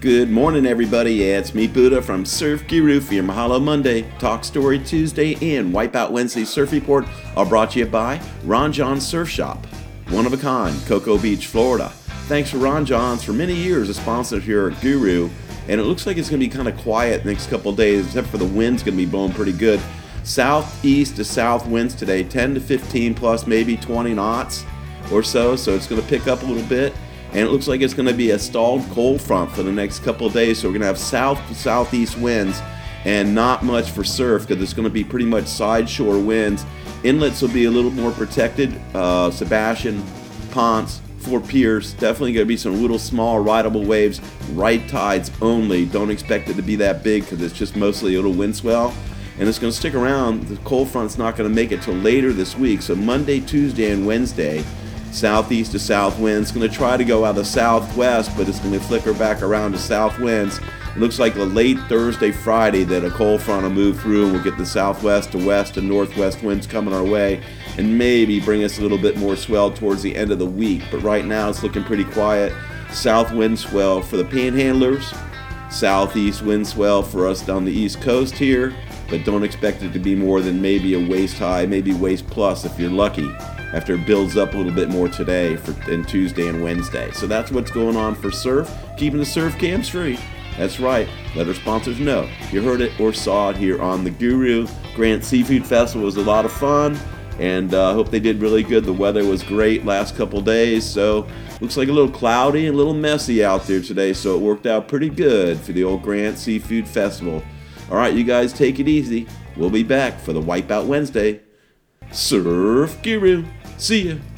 Good morning, everybody. Yeah, it's me, Buddha, from Surf Guru for your Mahalo Monday, Talk Story Tuesday, and Wipeout Wednesday Surf Report, all brought to you by Ron John's Surf Shop. One of a kind, Cocoa Beach, Florida. Thanks for Ron John's for many years, a sponsor here at Guru, and it looks like it's going to be kind of quiet next couple of days, except for the wind's going to be blowing pretty good. Southeast to south winds today, 10 to 15 plus maybe 20 knots or so it's going to pick up a little bit. And it looks like it's going to be a stalled cold front for the next couple of days. So we're going to have south to southeast winds and not much for surf because it's going to be pretty much side shore winds. Inlets will be a little more protected. Sebastian, Ponce, Fort Pierce, definitely going to be some little small rideable waves. Right tides only. Don't expect it to be that big because it's just mostly a little wind swell. And it's going to stick around. The cold front's not going to make it till later this week. So Monday, Tuesday, and Wednesday, southeast to south winds. It's going to try to go out of southwest, but it's going to flicker back around to south winds. It looks like a late Thursday, Friday that a cold front will move through and we'll get the southwest to west and northwest winds coming our way and maybe bring us a little bit more swell towards the end of the week. But right now it's looking pretty quiet. South wind swell for the panhandlers. Southeast wind swell for us down the east coast here, but don't expect it to be more than maybe a waist high, maybe waist plus if you're lucky, after it builds up a little bit more today and Tuesday and Wednesday. So that's what's going on for surf, keeping the surf cams free. That's right, let our sponsors know. You heard it or saw it here on the Guru. Grant Seafood Festival was a lot of fun, and I hope they did really good. The weather was great last couple days, so looks like a little cloudy and a little messy out there today, so it worked out pretty good for the old Grant Seafood Festival. All right, you guys take it easy. We'll be back for the Wipeout Wednesday. Surf Guru. See ya.